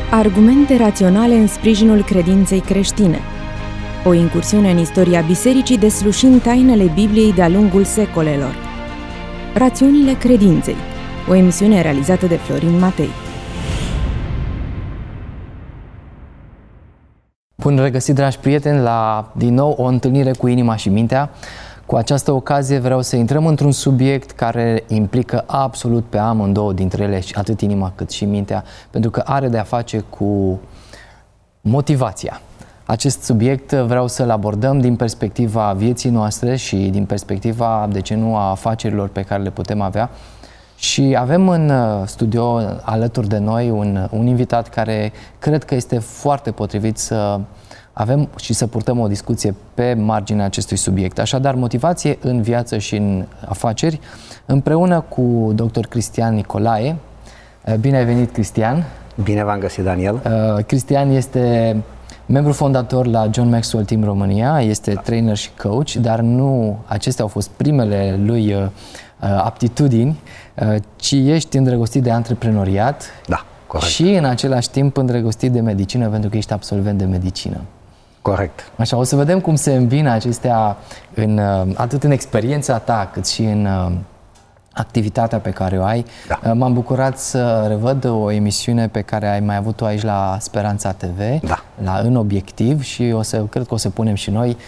Argumente raționale în sprijinul credinței creștine. O incursiune în istoria bisericii deslușind tainele Bibliei de-a lungul secolelor. Rațiunile credinței. O emisiune realizată de Florin Matei. Bun regăsit, dragi prieteni, la din nou o întâlnire cu inima și mintea. Cu această ocazie vreau să intrăm într-un subiect care implică absolut pe amândouă dintre ele, atât inima cât și mintea, pentru că are de a face cu motivația. Acest subiect vreau să-l abordăm din perspectiva vieții noastre și din perspectiva, de ce nu, a afacerilor pe care le putem avea. Și avem în studio alături de noi un invitat care cred că este foarte potrivit să avem și să purtăm o discuție pe marginea acestui subiect. Așadar, motivație în viață și în afaceri, împreună cu dr. Cristian Nicolae. Bine ai venit, Cristian! Bine v-am găsit, Daniel! Cristian este membru fondator la John Maxwell Team România, este trainer și coach, dar nu acestea au fost primele lui aptitudini, ci ești îndrăgostit de antreprenoriat. Da, corect. Și în același timp îndrăgostit de medicină, pentru că ești absolvent de medicină. Corect. Așa, o să vedem cum se îmbină acestea atât în experiența ta, cât și în activitatea pe care o ai. Da. M-am bucurat să revăd o emisiune pe care ai mai avut-o aici la Speranța TV, da, la În Obiectiv, și cred că o să punem și noi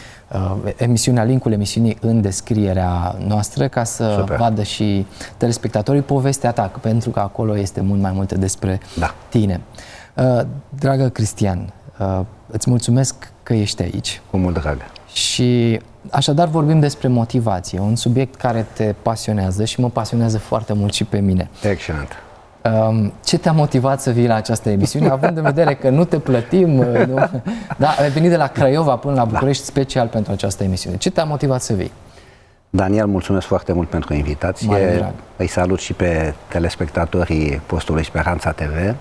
linkul emisiunii în descrierea noastră, ca să vadă și telespectatorii povestea ta, pentru că acolo este mult mai multe despre tine. Dragă Cristian, îți mulțumesc că ești aici. Cu mult drag. Și așadar vorbim despre motivație, un subiect care te pasionează și mă pasionează foarte mult și pe mine. Excelent. Ce te-a motivat să vii la această emisiune, având în vedere că nu te plătim, nu? Da, ai venit de la Craiova până la București special pentru această emisiune. Ce te-a motivat să vii? Daniel, mulțumesc foarte mult pentru invitație. Îi salut și pe telespectatorii postului Speranța TV.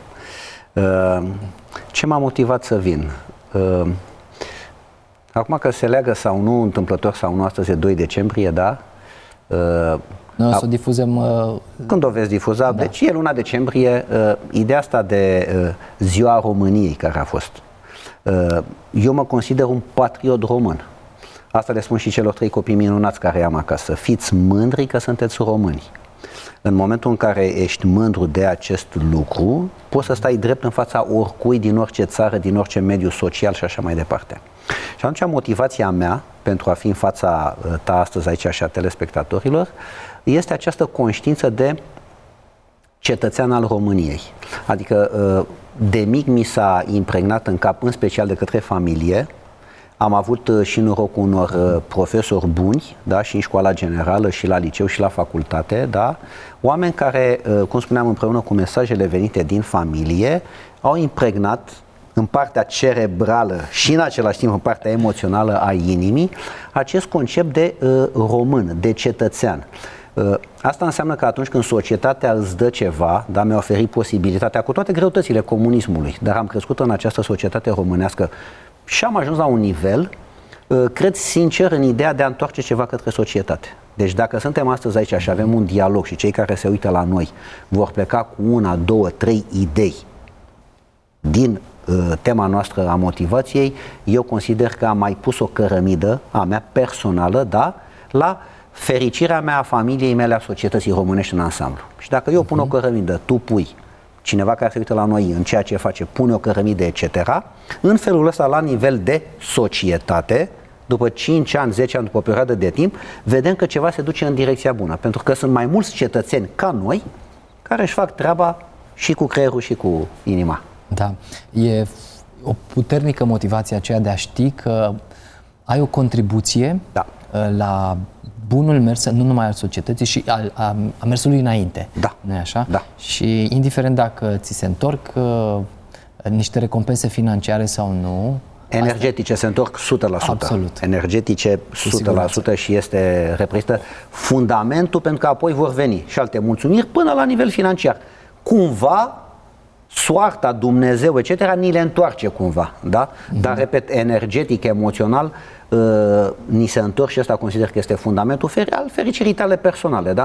Ce m-a motivat să vin? Acum că se leagă sau nu, întâmplător sau nu, astăzi e 2 decembrie, da? Noi o să o difuzăm... Când o veți difuza? Da. Deci e luna decembrie, ideea asta de Ziua României care a fost. Eu mă consider un patriot român. Asta le spun și celor 3 copii minunați care am acasă. Fiți mândri că sunteți români. În momentul în care ești mândru de acest lucru, poți să stai drept în fața oricui, din orice țară, din orice mediu social și așa mai departe. Și atunci motivația mea pentru a fi în fața ta astăzi aici și a telespectatorilor este această conștiință de cetățean al României. Adică de mic mi s-a impregnat în cap, în special de către familie. Am avut și norocul unor profesori buni, da, și în școala generală, și la liceu, și la facultate, da, oameni care, cum spuneam, împreună cu mesajele venite din familie, au impregnat în partea cerebrală și în același timp în partea emoțională a inimii acest concept de român, de cetățean. Asta înseamnă că atunci când societatea îți dă ceva, da, mi-a oferit posibilitatea, cu toate greutățile comunismului, dar am crescut în această societate românească și am ajuns la un nivel, cred sincer, în ideea de a întoarce ceva către societate. Deci dacă suntem astăzi aici și avem un dialog și cei care se uită la noi vor pleca cu 1, 2, 3 idei din tema noastră a motivației, eu consider că am mai pus o cărămidă a mea personală, da, la fericirea mea, a familiei mele, a societății românești în ansamblu. Și dacă eu pun o cărămidă, tu pui, cineva care se uită la noi în ceea ce face, pune o cărămidă, etc., în felul ăsta, la nivel de societate, după 5 ani, 10 ani, după o perioadă de timp, vedem că ceva se duce în direcția bună. Pentru că sunt mai mulți cetățeni ca noi care își fac treaba și cu creierul și cu inima. Da, e o puternică motivație aceea de a ști că ai o contribuție la bunul mers, nu numai al societății, și a mersului înainte. Da. Nu-i așa? Da. Și indiferent dacă ți se întorc niște recompense financiare sau nu... Energetice se întorc 100%. Absolut. Energetice 100% și reprezintă fundamentul, pentru că apoi vor veni și alte mulțumiri până la nivel financiar. Cumva soarta, Dumnezeu, etc., ni le întoarce cumva, da? Dar, repet, energetic, emoțional, ni se întorc și asta consider că este fundamentul al fericirii tale personale, da?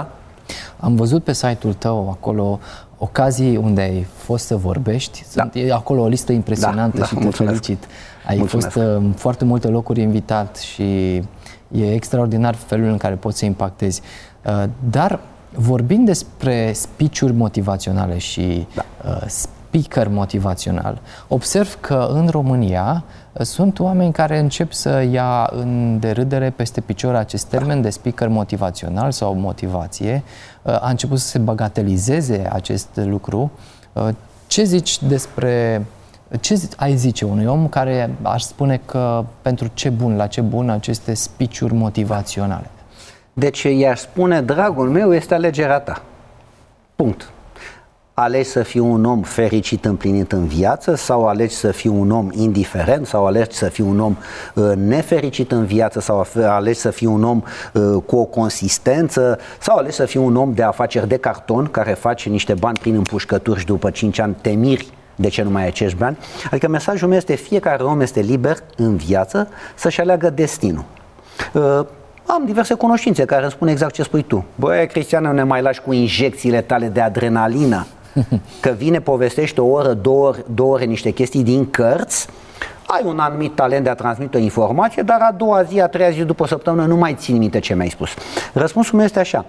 Am văzut pe site-ul tău acolo ocazii unde ai fost să vorbești. E acolo o listă impresionantă și te felicit. Ai fost în foarte multe locuri invitat și e extraordinar felul în care poți să impactezi. Dar vorbind despre speech-uri motivaționale și speaker motivațional, observ că în România sunt oameni care încep să ia în derâdere peste picior acest termen de speaker motivațional sau motivație. A început să se bagatelizeze acest lucru. Ce zici despre... Ce ai zice unui om care aș spune că pentru la ce bun aceste speech-uri motivaționale? Deci i-aș spune, dragul meu, este alegerea ta. Punct. Alegi să fii un om fericit, împlinit în viață, sau alegi să fii un om indiferent, sau alegi să fii un om nefericit în viață, sau alegi să fii un om cu o consistență, sau alegi să fii un om de afaceri de carton care face niște bani prin împușcături și după 5 ani te miri de ce nu mai ai acești bani. Adică mesajul meu este: fiecare om este liber în viață să-și aleagă destinul. Am diverse cunoștințe care spun exact ce spui tu. Băi, Cristian, ne mai lași cu injecțiile tale de adrenalină, că vine, povestești o oră, două ore niște chestii din cărți, ai un anumit talent de a transmite o informație, dar a doua zi, a treia zi, după o săptămână, nu mai țin minte ce mi-ai spus. Răspunsul meu este așa: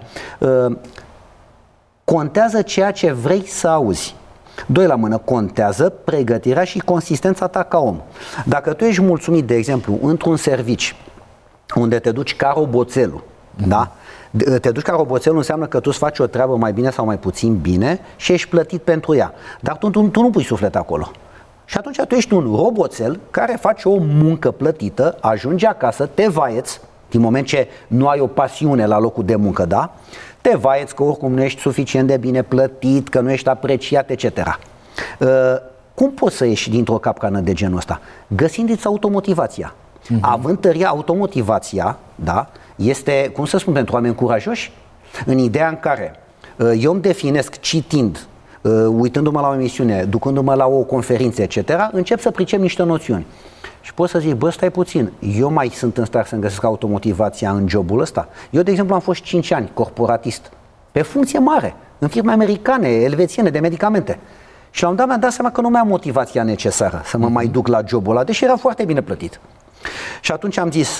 contează ceea ce vrei să auzi. Doi la mână, contează pregătirea și consistența ta ca om. Dacă tu ești mulțumit, de exemplu, într-un serviciu unde te duci ca roboțelul, da? Te duci ca roboțelul înseamnă că tu îți faci o treabă mai bine sau mai puțin bine și ești plătit pentru ea. Dar tu nu pui suflet acolo. Și atunci tu ești un roboțel care face o muncă plătită, ajungi acasă, te vaieți, din moment ce nu ai o pasiune la locul de muncă, da? Te vaieți că oricum nu ești suficient de bine plătit, că nu ești apreciat, etc. Cum poți să ieși dintr-o capcană de genul ăsta? Găsindu-ți automotivația. Având tăria, automotivația, da, este, cum să spun, pentru oameni curajoși, în ideea în care eu îmi definesc citind, uitându-mă la o emisiune, ducându-mă la o conferință, etc., încep să pricep niște noțiuni. Și pot să zic: bă, stai puțin, eu mai sunt în stare să-mi găsesc automotivația în jobul ăsta? Eu, de exemplu, am fost 5 ani corporatist, pe funcție mare, în firme americane, elvețiene, de medicamente. Și la un dat mi-am dat seama că nu mai am motivația necesară să mă mai duc la jobul ăla, deși era foarte bine plătit. Și atunci am zis: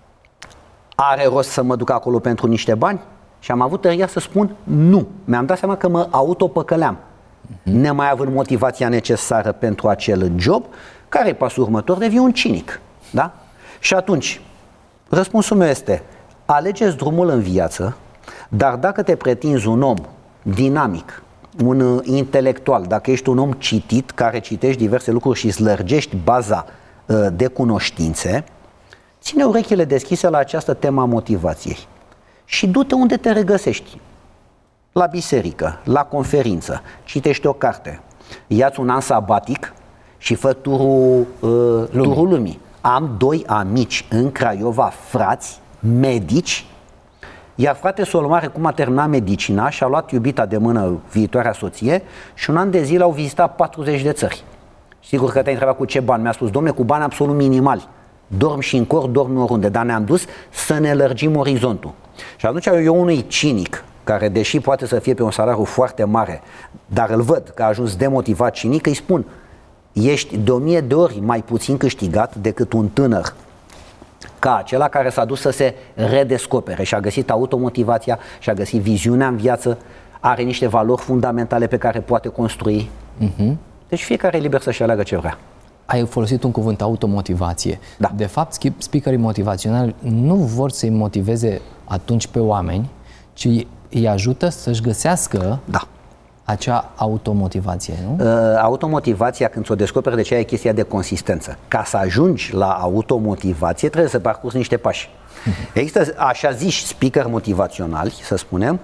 are rost să mă duc acolo pentru niște bani? Și am avut tăria să spun nu. Mi-am dat seama că mă autopăcăleam, nemai având motivația necesară pentru acel job. Care e pasul următor? Devii un cinic, da? Și atunci, răspunsul meu este: alegeți drumul în viață, dar dacă te pretinzi un om dinamic, un intelectual, dacă ești un om citit, care citești diverse lucruri și îți lărgești baza de cunoștințe, ține urechile deschise la această temă a motivației și du-te unde te regăsești. La biserică, la conferință, citește o carte, ia-ți un an sabatic și fă turul lumii. Am 2 amici în Craiova, frați, medici, iar frate Solomare, cum a terminat medicina, și-a luat iubita de mână, viitoarea soție, și un an de zile au vizitat 40 de țări. Sigur că te-ai întrebat cu ce bani. Mi-a spus: domne, cu bani absolut minimali. Dorm și în cor, dorm oriunde, dar ne-am dus să ne lărgim orizontul. Și atunci eu, unui cinic, care deși poate să fie pe un salariu foarte mare, dar îl văd că a ajuns demotivat cinic, îi spun: ești de 1000 de ori mai puțin câștigat decât un tânăr ca acela care s-a dus să se redescopere și a găsit automotivația și a găsit viziunea în viață, are niște valori fundamentale pe care poate construi. Deci fiecare e liber să-și aleagă ce vrea. Ai folosit un cuvânt, automotivație. Da. De fapt, speakerii motivaționali nu vor să-i motiveze atunci pe oameni, ci îi ajută să-și găsească acea automotivație, nu? Automotivația, când ți-o descoperi, de ce e chestia de consistență. Ca să ajungi la automotivație, trebuie să parcurgi niște pași. Există așa ziși speaker motivaționali, să spunem,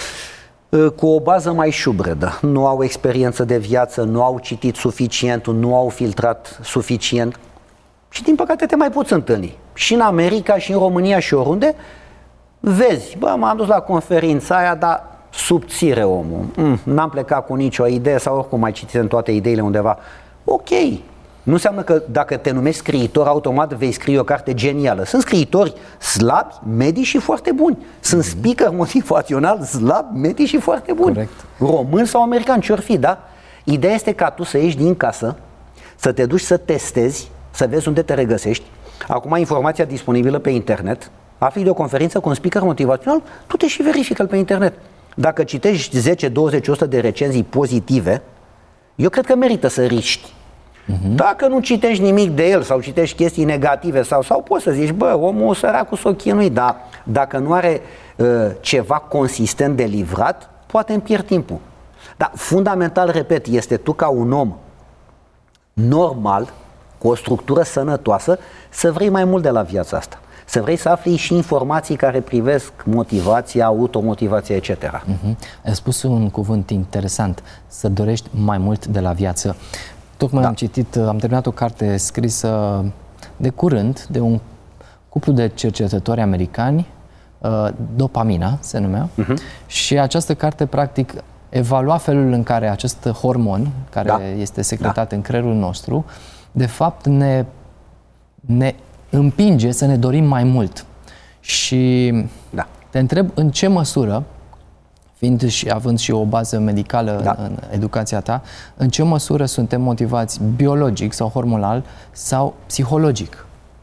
cu o bază mai șubredă. Nu au experiență de viață, nu au citit suficient, nu au filtrat suficient. Și din păcate te mai poți întâlni. Și în America, și în România, și oriunde, vezi: bă, m-am dus la conferința aia, dar subțire omul. N-am plecat cu nicio idee, sau oricum mai citit în toate ideile undeva. Ok, Nu înseamnă că dacă te numești scriitor, automat vei scrie o carte genială. Sunt scriitori slabi, medii și foarte buni. Sunt speaker motivațional slabi, medii și foarte buni. Corect. Români sau americani, ce-or fi, da? Ideea este ca tu să ieși din casă, să te duci să testezi, să vezi unde te regăsești. Acum ai informația disponibilă pe internet, afli de o conferință cu un speaker motivațional, tu te și verifică-l pe internet. Dacă citești 10, 20, 100 de recenzii pozitive, eu cred că merită să riști. Dacă nu citești nimic de el sau citești chestii negative sau poți să zici, bă, omul săracul s-o chinui, dar dacă nu are ceva consistent de livrat, poate îmi pierd timpul. Dar fundamental, repet, este tu ca un om normal, cu o structură sănătoasă, să vrei mai mult de la viața asta. Să vrei să afli și informații care privesc motivația, automotivația, etc. Ai spus un cuvânt interesant, să dorești mai mult de la viață. Tocmai am terminat o carte scrisă de curând de un cuplu de cercetători americani, Dopamina se numea, și această carte practic evalua felul în care acest hormon, care este secretat în creierul nostru, de fapt ne împinge să ne dorim mai mult. Și te întreb în ce măsură, fiind și având și o bază medicală în educația ta, în ce măsură suntem motivați biologic sau hormonal sau psihologic?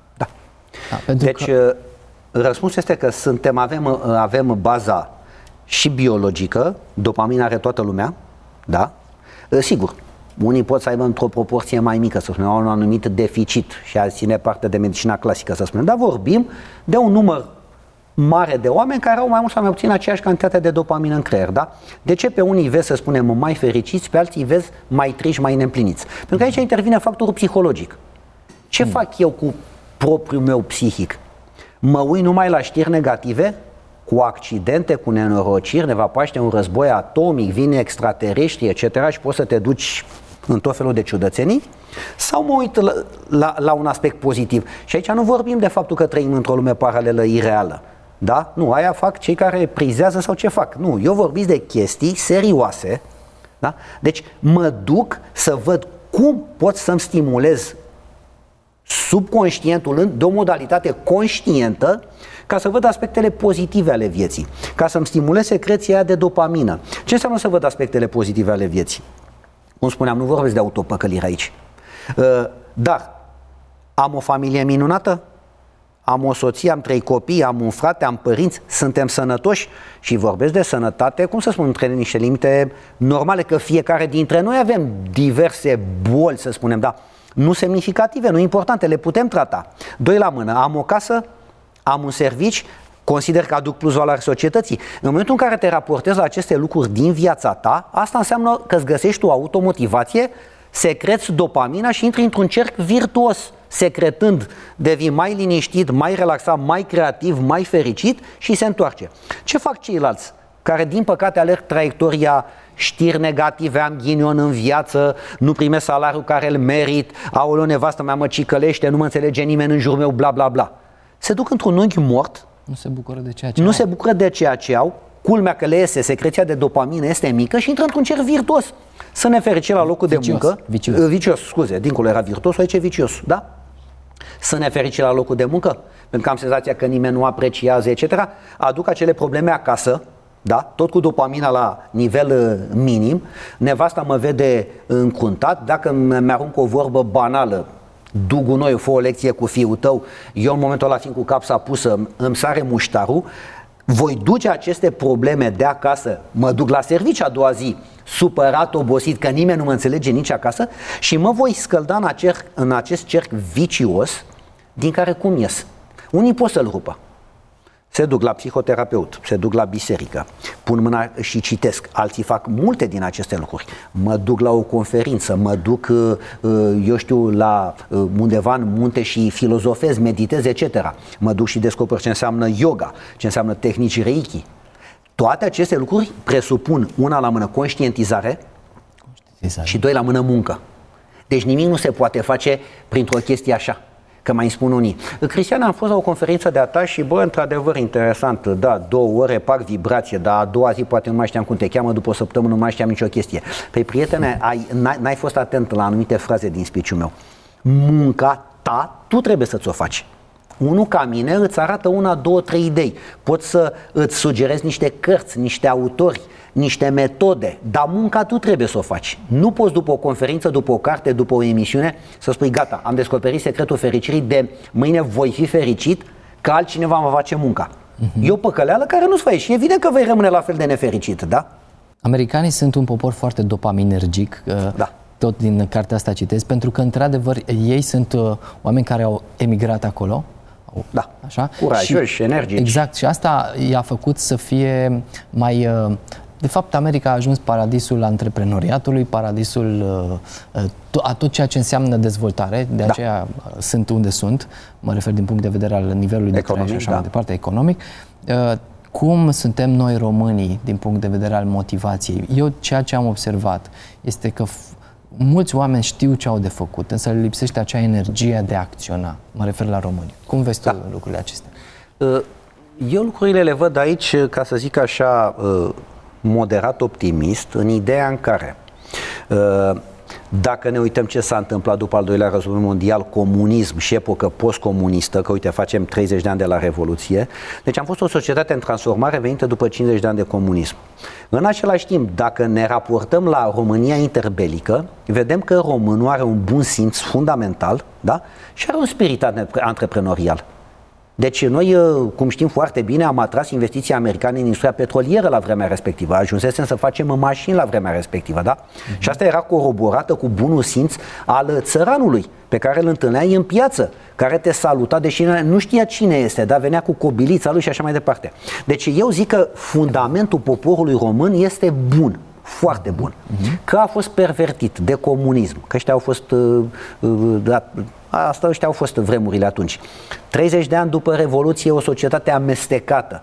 Deci, răspunsul este că avem baza și biologică, dopamina are toată lumea, da? Sigur, unii pot să aibă într-o proporție mai mică, să spunem, un anumit deficit și a ține parte de medicina clasică, să spunem, dar vorbim de un număr mare de oameni care au mai mult sau mai puțin aceeași cantitate de dopamină în creier, da? De ce pe unii vezi, să spunem, mai fericiți, pe alții vezi mai triști, mai neîmpliniți? Pentru că aici intervine factorul psihologic. Ce fac eu cu propriul meu psihic? Mă uit numai la știri negative, cu accidente, cu nenorociri, ne va paște un război atomic, vine extraterestri, etc. și poți să te duci în tot felul de ciudățenii? Sau mă uit la un aspect pozitiv? Și aici nu vorbim de faptul că trăim într-o lume paralelă ireală. Da? Nu, aia fac cei care prizează sau ce fac. Nu, eu vorbesc de chestii serioase. Da? Deci mă duc să văd cum pot să-mi stimulez subconștientul de o modalitate conștientă ca să văd aspectele pozitive ale vieții, ca să-mi stimulez secreția de dopamină. Ce înseamnă să văd aspectele pozitive ale vieții? Cum spuneam, nu vorbesc de autopăcălire aici. Dar am o familie minunată, am o soție, am 3 copii, am un frate, am părinți, suntem sănătoși și vorbesc de sănătate, cum să spun, între niște limite normale, că fiecare dintre noi avem diverse boli, să spunem, dar nu semnificative, nu importante, le putem trata. 2 la mână, am o casă, am un serviciu, consider că aduc plus valoare societății. În momentul în care te raportezi la aceste lucruri din viața ta, asta înseamnă că îți găsești o automotivație, secreți dopamina și intri într-un cerc virtuos. Secretând, devii mai liniștit, mai relaxat, mai creativ, mai fericit și se întoarce. Ce fac ceilalți care, din păcate, alerg traiectoria știri negative, am ghinion în viață, nu primesc salariul care îl merit, aoleu, nevastă mea mă cicălește, nu mă înțelege nimeni în jurul meu, bla bla bla. Se duc într-un unghi mort, nu se bucură de ceea ce au. Culmea că le iese, secreția de dopamină este mică și intră într-un cerc virtuos. Să ne fericim la locul de muncă. Vicios, scuze, dincolo era virtuos, aici e vicios, da? Să ne fericim la locul de muncă, pentru că am senzația că nimeni nu apreciază, etc. Aduc acele probleme acasă, da? Tot cu dopamina la nivel minim. Nevasta mă vede încruntat, dacă mi-arunc o vorbă banală, du gunoiul, fă o lecție cu fiul tău, eu în momentul ăla fiind cu capsa pusă, îmi sare muștarul, voi duce aceste probleme de acasă, mă duc la serviciu a doua zi, supărat, obosit, că nimeni nu mă înțelege nici acasă și mă voi scălda în acest cerc vicios din care cum ies? Unii pot să-l rupă. Se duc la psihoterapeut, se duc la biserică, pun mâna și citesc. Alții fac multe din aceste lucruri. Mă duc la o conferință, mă duc, eu știu, la undeva în munte și filozofez, meditez, etc. Mă duc și descoper ce înseamnă yoga, ce înseamnă tehnici Reiki. Toate aceste lucruri presupun, 1 la mână, conștientizare și 2 la mână, muncă. Deci nimic nu se poate face printr-o chestie așa. Că mai îmi spun unii. Cristian, am fost la o conferință de-a ta și, bă, într-adevăr interesant, da, 2 ore, pac vibrație, dar a doua zi poate nu mai știam cum te cheamă, după o săptămână nu mai știam nicio chestie. Păi, prietene, n-ai fost atent la anumite fraze din speech-ul meu. Munca ta, tu trebuie să ți-o faci. Unul ca mine îți arată 1, 2, 3 idei. Pot să îți sugerezi niște cărți, niște autori, niște metode, dar munca tu trebuie să o faci. Nu poți după o conferință, după o carte, după o emisiune să spui gata, am descoperit secretul fericirii, de mâine voi fi fericit că altcineva mă face munca. E o păcăleală care nu-ți face și evident că vei rămâne la fel de nefericit, da? Americanii sunt un popor foarte dopaminergic, Da. tot din cartea asta citesc, pentru că într-adevăr ei sunt oameni care au emigrat acolo. Da, așa? curajoși, energici. Exact, și asta i-a făcut să fie mai... De fapt, America a ajuns paradisul antreprenoriatului, paradisul a tot ceea ce înseamnă dezvoltare, de aceea sunt unde sunt, mă refer din punct de vedere al nivelului de trai și așa mai departe, economic. Cum suntem noi românii din punct de vedere al motivației? Eu ceea ce am observat este că mulți oameni știu ce au de făcut, însă le lipsește acea energie de a acționa. Mă refer la români. Cum vezi tu lucrurile acestea? Eu lucrurile le văd aici, ca să zic așa, moderat optimist, în ideea în care dacă ne uităm ce s-a întâmplat după al doilea război mondial, comunism și epocă postcomunistă, că uite facem 30 de ani de la Revoluție, deci am fost o societate în transformare venită după 50 de ani de comunism. În același timp, dacă ne raportăm la România interbelică, vedem că românul are un bun simț fundamental, da? Și are un spirit antreprenorial. Deci noi, cum știm foarte bine, am atras investiții americane în industria petrolieră la vremea respectivă. Ajunsesem să facem mașini la vremea respectivă, da? Și asta era coroborată cu bunul simț al țăranului pe care îl întâlneai în piață, care te saluta, deși nu știa cine este, dar venea cu cobilița lui și așa mai departe. Deci eu zic că fundamentul poporului român este bun. Foarte bun. Că a fost pervertit de comunism, că ăștia au fost ăștia au fost vremurile atunci. 30 de ani după Revoluție, o societate amestecată.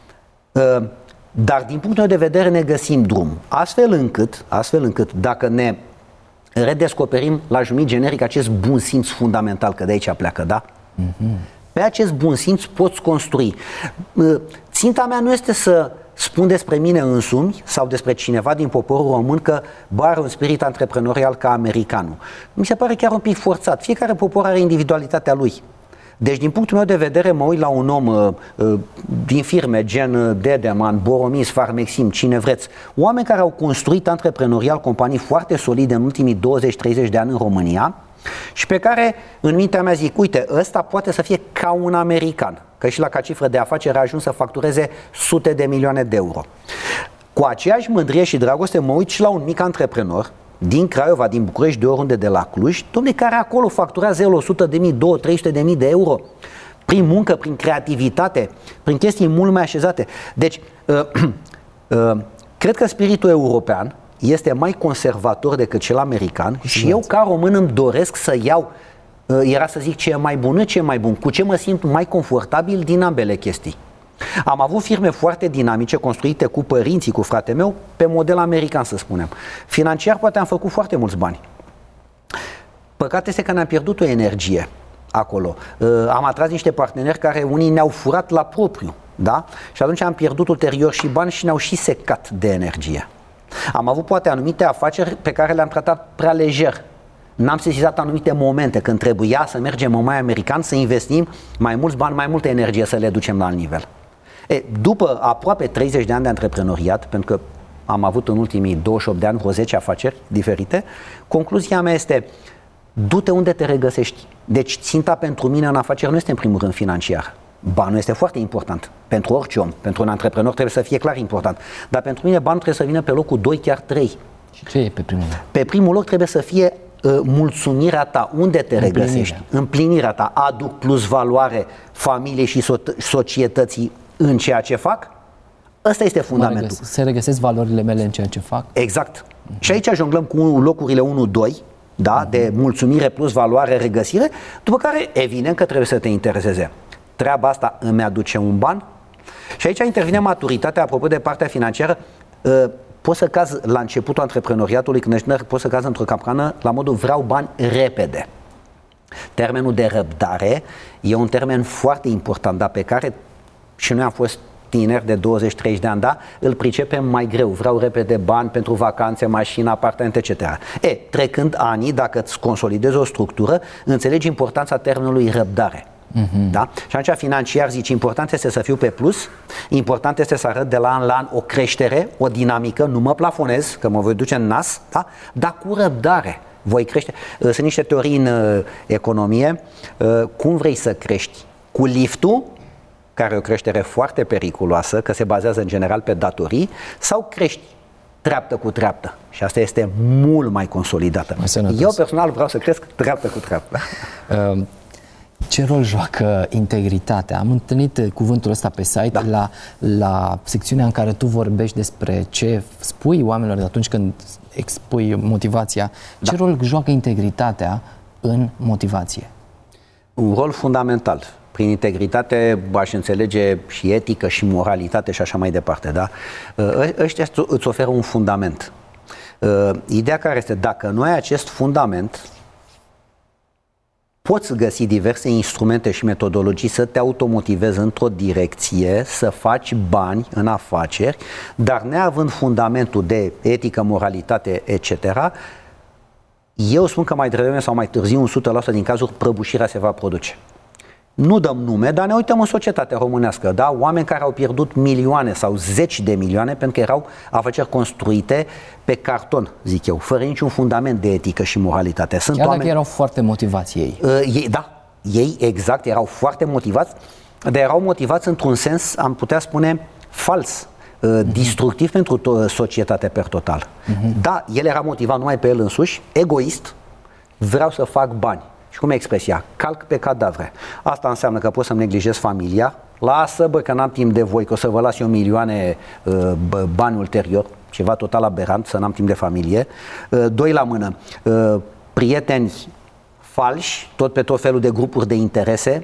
Dar din punctul meu de vedere ne găsim drum. Astfel încât dacă ne redescoperim la jumătate generic acest bun simț fundamental, că de aici pleacă, da? Pe acest bun simț poți construi. Ținta mea nu este să spun despre mine însumi sau despre cineva din poporul român că are un spirit antreprenorial ca americanul. Mi se pare chiar un pic forțat. Fiecare popor are individualitatea lui. Deci, din punctul meu de vedere, mă uit la un om din firme gen Dedeman, Boromis, Farmexim, cine vreți. Oameni care au construit antreprenorial companii foarte solide în ultimii 20-30 de ani în România și pe care, în mintea mea, zic, uite, ăsta poate să fie ca un american, că și la ca cifră de afaceri a ajuns să factureze sute de milioane de euro. Cu aceeași mândrie și dragoste mă uit și la un mic antreprenor din Craiova, din București, de oriunde, de la Cluj, dom'le, care acolo facturează el 100.000, 200.000, 300.000 de euro prin muncă, prin creativitate, prin chestii mult mai așezate. Deci, cred că spiritul european este mai conservator decât cel american și eu, ca român, îmi doresc să iau, era să zic ce e mai bun, ce e mai bun, cu ce mă simt mai confortabil din ambele chestii. Am avut firme foarte dinamice, construite cu părinții, cu frate meu, pe model american, să spunem. Financiar poate am făcut foarte mulți bani. Păcat este că ne-am pierdut o energie acolo. Am atras niște parteneri care unii ne-au furat la propriu, da? Și atunci am pierdut ulterior și bani și ne-au și secat de energie. Am avut poate anumite afaceri pe care le-am tratat prea lejer. N-am sesizat anumite momente când trebuia să mergem în mai american, să investim mai mulți bani, mai multă energie să le ducem la alt nivel. După aproape 30 de ani de antreprenoriat, pentru că am avut în ultimii 28 de ani vreo 10 afaceri diferite, concluzia mea este: du-te unde te regăsești. Deci ținta pentru mine în afaceri nu este în primul rând financiar. Banul este foarte important pentru orice om, pentru un antreprenor trebuie să fie clar important, dar pentru mine banul trebuie să vină pe locul 2, chiar 3. Și ce e pe primul loc? Pe primul loc trebuie să fie mulțumirea ta, unde te regăsești, împlinirea ta, aduc plus valoare familiei și societății în ceea ce fac. Ăsta este fundamentul. Se regăsesc valorile mele în ceea ce fac. Exact. Și aici jonglăm cu locurile 1-2, da, de mulțumire plus valoare, regăsire, după care evident că trebuie să te intereseze. Treaba asta îmi aduce un ban? Și aici intervine maturitatea, apropo de partea financiară. Poți să cazi la începutul antreprenoriatului, când ești tânăr, poți să cazi într-o capcană la modul vreau bani repede. Termenul de răbdare e un termen foarte important, dar pe care și noi am fost tineri de 20-30 de ani, da, îl pricepem mai greu, vreau repede bani pentru vacanțe, mașină, apartamente, etc. Trecând anii, dacă îți consolidezi o structură, înțelegi importanța termenului răbdare. Da? Și atunci financiar zici, important este să fiu pe plus, important este să arăt de la an la an o creștere, o dinamică, nu mă plafonez, că mă voi duce în nas, da? Dar cu răbdare voi crește. Sunt niște teorii în economie, cum vrei să crești? Cu liftul, care e o creștere foarte periculoasă, că se bazează în general pe datorii, sau crești treaptă cu treaptă? Și asta este mult mai consolidată. Eu personal vreau să cresc treaptă cu treaptă. Ce rol joacă integritatea? Am întâlnit cuvântul ăsta pe site, la secțiunea în care tu vorbești despre ce spui oamenilor atunci când expui motivația. Ce rol joacă integritatea în motivație? Un rol fundamental. Prin integritate aș înțelege și etică și moralitate și așa mai departe. Da? Ăștia îți oferă un fundament. Ideea care este, dacă nu ai acest fundament, poți găsi diverse instrumente și metodologii să te automotivezi într-o direcție, să faci bani în afaceri, dar neavând fundamentul de etică, moralitate, etc., eu spun că mai devreme sau mai târziu, 100% din cazuri, prăbușirea se va produce. Nu dăm nume, dar ne uităm în societatea românească, da? Oameni care au pierdut milioane sau zeci de milioane pentru că erau afaceri construite pe carton, zic eu, fără niciun fundament de etică și moralitate. Sunt chiar oameni... dacă erau foarte motivați ei. Ei exact, erau foarte motivați, dar erau motivați într-un sens, am putea spune, fals, destructiv pentru societatea per total. Da, el era motivat numai pe el însuși, egoist, vreau să fac bani. Și cum e expresia? Calc pe cadavre. Asta înseamnă că pot să-mi neglijez familia. Lasă, bă, că n-am timp de voi, că o să vă las eu milioane bani ulterior. Ceva total aberant, să n-am timp de familie. Doi la mână. Prieteni falși, pe tot felul de grupuri de interese.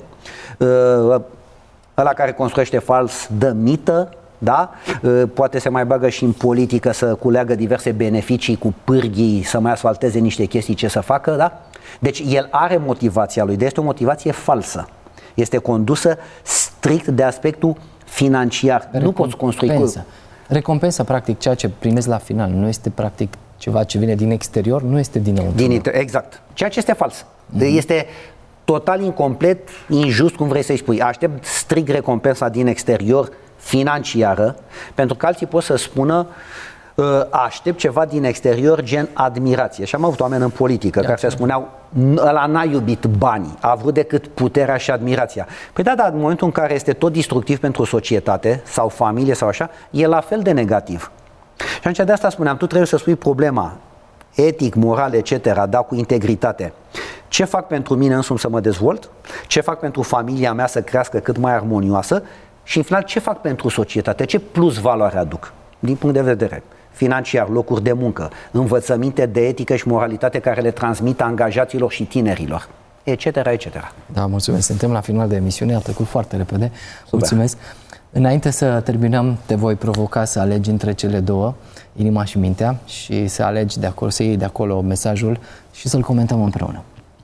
Ăla care construiește fals dă mită. Da? Poate se mai bagă și în politică să culeagă diverse beneficii cu pârghii, să mai asfalteze niște chestii ce să facă, da? Deci el are motivația lui, dar este o motivație falsă. Este condusă strict de aspectul financiar. Nu poți construi... Recompensa, practic, ceea ce primezi la final, nu este practic ceva ce vine din exterior, nu este dinăuntru. Exact. Ceea ce este fals. Este total incomplet, injust, cum vrei să-i spui. Aștept strict recompensa din exterior, financiară, pentru că alții pot să spună aștept ceva din exterior, gen admirație. Și am avut oameni în politică care se spuneau ăla n-a iubit banii, a vrut decât puterea și admirația. Păi da, în momentul în care este tot destructiv pentru societate sau familie sau așa, e la fel de negativ. Și atunci de asta spuneam, tu trebuie să spui problema etic, moral, etc., da, cu integritate. Ce fac pentru mine însumi să mă dezvolt? Ce fac pentru familia mea să crească cât mai armonioasă? Și în final, ce fac pentru societate? Ce plus valoare aduc? Din punct de vedere financiar, locuri de muncă, învățăminte de etică și moralitate care le transmit angajaților și tinerilor, etc., etc. Da, mulțumesc. Suntem la final de emisiune, a trecut foarte repede. Mulțumesc. Înainte să terminăm, te voi provoca să alegi între cele două, inima și mintea, și să alegi de acolo, să iei de acolo mesajul și să-l comentăm împreună.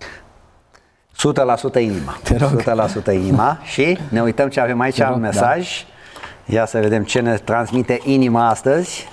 100% inima. 100% inima. Și ne uităm ce avem aici, un mesaj. Da. Ia să vedem ce ne transmite inima astăzi.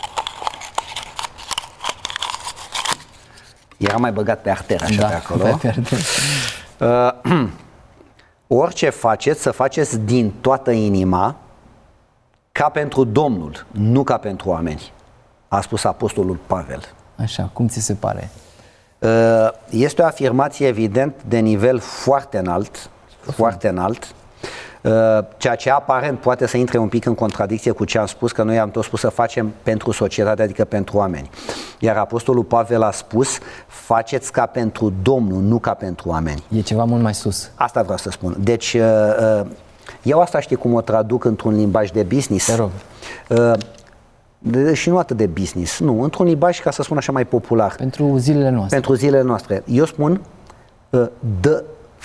Era mai băgat pe arteră, așa, pe acolo. Pe arteră. Orice faceți, să faceți din toată inima, ca pentru Domnul, nu ca pentru oameni, a spus apostolul Pavel. Așa, cum ți se pare? Este o afirmație evident de nivel foarte înalt, foarte înalt, ceea ce aparent poate să intre un pic în contradicție cu ce am spus, că noi am tot spus să facem pentru societate, adică pentru oameni. Iar apostolul Pavel a spus, faceți ca pentru Domnul, nu ca pentru oameni. E ceva mult mai sus. Asta vreau să spun. Deci, eu asta știi cum o traduc într-un limbaj de business. Te rog. Și nu atât de business, nu, într-un limbaj, ca să spun așa, mai popular. Pentru zilele noastre. Pentru zilele noastre. Eu spun, dă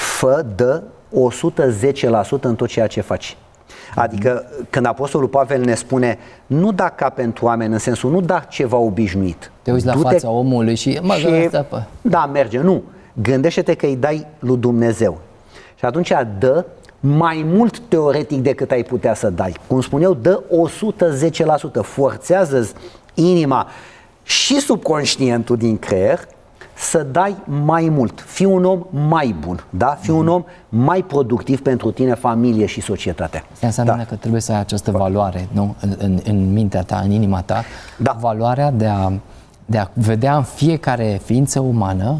110% în tot ceea ce faci. Adică când apostolul Pavel ne spune, nu da ca pentru oameni, în sensul, nu da ceva obișnuit. Te uiți la fața omului și da, merge, nu. Gândește-te că îi dai lui Dumnezeu. Și atunci dă mai mult teoretic decât ai putea să dai. Cum spun eu, dă 110%, forțează inima și subconștientul din creier să dai mai mult. Fii un om mai bun, da? Fii un om mai productiv pentru tine, familie și societate. Asta înseamnă că trebuie să ai această valoare, nu? În mintea ta, în inima ta, valoarea de a vedea în fiecare ființă umană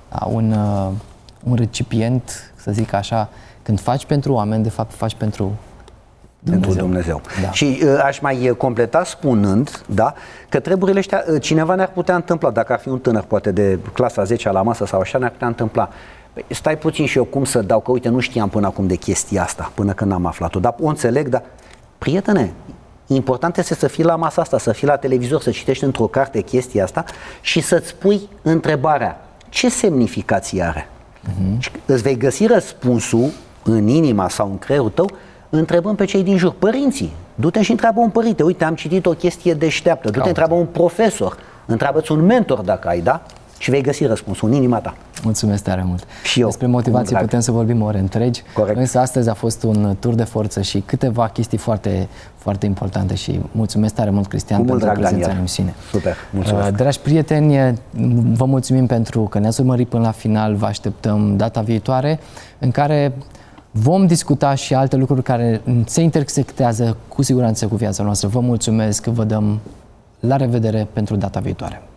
un recipient, să zic așa, când faci pentru oameni, de fapt faci pentru Dumnezeu. Da. Și aș mai completa spunând, da, că treburile ăștia, cineva ne-ar putea întâmpla, dacă ar fi un tânăr, poate de clasa 10 la masă sau așa, ne-ar putea întâmpla. Păi, stai puțin și eu cum să dau, că uite, nu știam până acum de chestia asta, până când am aflat-o, dar o înțeleg, dar, prietene, important este să fii la masa asta, să fii la televizor, să citești într-o carte chestia asta și să-ți pui întrebarea, ce semnificație are? Îți vei găsi răspunsul în inima sau în creierul tău întrebând pe cei din jur, părinții, du-te și întreabă un părinte, uite, am citit o chestie deșteaptă, du-te, întreabă un profesor, întreabă-ți un mentor dacă ai, da? Și vei găsi răspunsul în inima ta. Mulțumesc tare mult. Și eu. Despre motivație putem să vorbim ore întregi. Corect. Însă astăzi a fost un tur de forță și câteva chestii foarte, foarte importante și mulțumesc tare mult, Cristian, pentru prezența în emisiune. Super, mulțumesc. Dragi prieteni, vă mulțumim pentru că ne-ați urmărit până la final. Vă așteptăm data viitoare în care vom discuta și alte lucruri care se intersectează cu siguranță cu viața noastră. Vă mulțumesc, vă dăm la revedere pentru data viitoare.